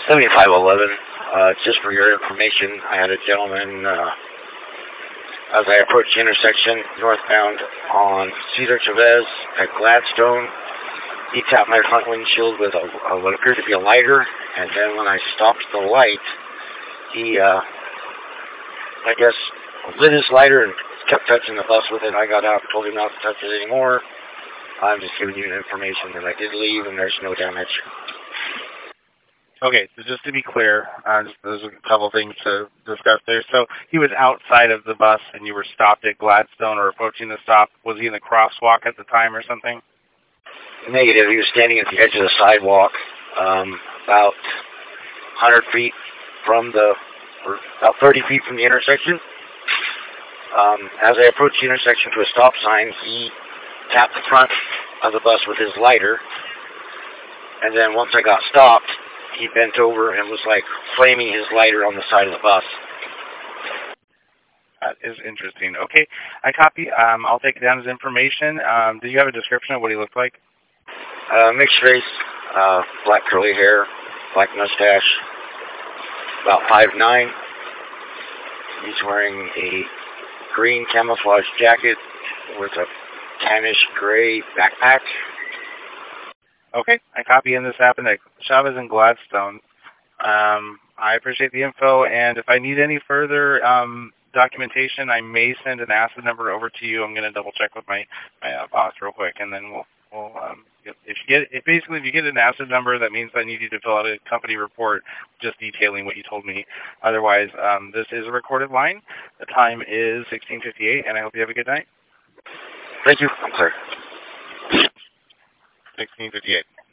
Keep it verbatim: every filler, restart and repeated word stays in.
seventy-five eleven. Uh, just for your information, I had a gentleman, uh, as I approached the intersection northbound on Cesar Chavez at Gladstone, he tapped my front windshield with a, a, what appeared to be a lighter, and then when I stopped the light, he, uh, I guess, lit his lighter and kept touching the bus with it. I got out and told him not to touch it anymore. I'm just giving you information that I did leave and there's no damage. Okay, so just to be clear, uh, just, there's a couple things to discuss there. So he was outside of the bus and you were stopped at Gladstone or approaching the stop. Was he in the crosswalk at the time or something? Negative. He was standing at the edge of the sidewalk, um, about one hundred feet from the, or about thirty feet from the intersection. Um, as I approached the intersection to a stop sign, he tapped the front of the bus with his lighter. And then once I got stopped, he bent over and was like flaming his lighter on the side of the bus. That is interesting. Okay, I copy. Um, I'll take it down as information. Um, do you have a description of what he looked like? Uh, mixed race, uh, black curly hair, black mustache, about five nine. He's wearing a green camouflage jacket with a tannish gray backpack. Okay, I copy, and this happened at Chavez and Gladstone. Um, I appreciate the info, and if I need any further um, documentation, I may send an acid number over to you. I'm going to double check with my, my uh, boss real quick, and then we'll, we'll um, if you get, if basically if you get an acid number, that means I need you to fill out a company report just detailing what you told me. Otherwise, um, this is a recorded line. The time is sixteen fifty-eight, and I hope you have a good night. Thank you. I'm clear. sixteen fifty-eight.